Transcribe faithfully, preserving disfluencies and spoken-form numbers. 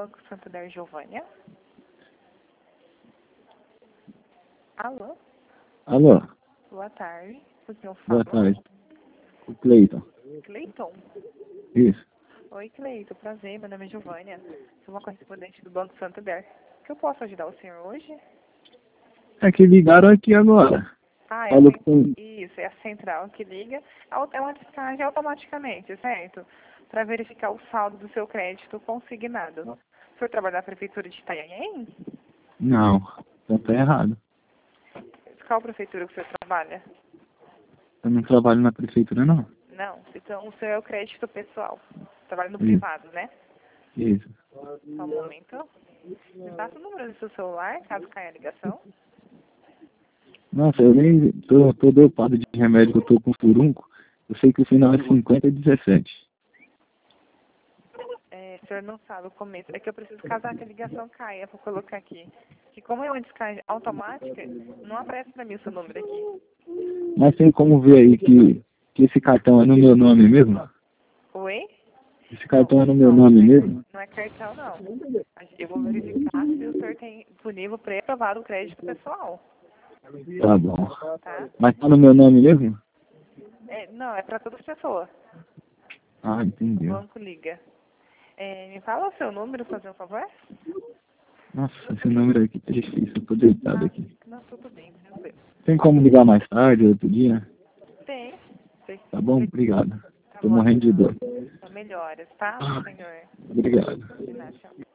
Banco Santander, Giovânia. Alô? Alô? Boa tarde. Com quem eu Boa falo? tarde. O Cleiton. Cleiton? Isso. Oi, Cleiton. Prazer, meu nome é Giovânia. Sou uma correspondente do Banco Santander. O que eu posso ajudar o senhor hoje? É que ligaram aqui agora. Ah, é a Falou cen- com... Isso, é a central que liga. É uma descagem automaticamente, certo? Para verificar o saldo do seu crédito consignado. O senhor trabalha na prefeitura de Itanhaém? Não, então tá errado. Qual prefeitura que o senhor trabalha? Eu não trabalho na prefeitura, não. Não, então o seu é o crédito pessoal. Trabalha no Isso. privado, né? Isso. Só um momento. Me passa o número do seu celular, caso caia a ligação. Nossa, eu nem tô, tô dopado de remédio que eu tô com furunco. Eu sei que o final é cinquenta e dezessete. É, o senhor não sabe o começo. É que eu preciso casar que a ligação caia para colocar aqui. Que como é uma descagem automática, não aparece para mim o seu número aqui. Mas tem como ver aí que, que esse cartão é no meu nome mesmo? Oi? Esse cartão é no meu Não, nome mesmo? não é cartão, não. Eu vou verificar se o senhor tem disponível pré-aprovado o crédito pessoal, Tá bom. tá? Mas tá no meu nome mesmo? É, não, é para todas as pessoas. Ah, O entendeu. banco liga. É, me fala o seu número, fazer um favor? Nossa, esse número aqui tá difícil. Eu tô deitado Ah, aqui. não, tudo bem, tranquilo. Tem como ligar mais tarde, outro dia? Tem. Tem. Tá bom? Obrigado. Tá Tô bom, morrendo de então. dor. Melhoras, tá, Ah, senhor? obrigado. De nada, tchau.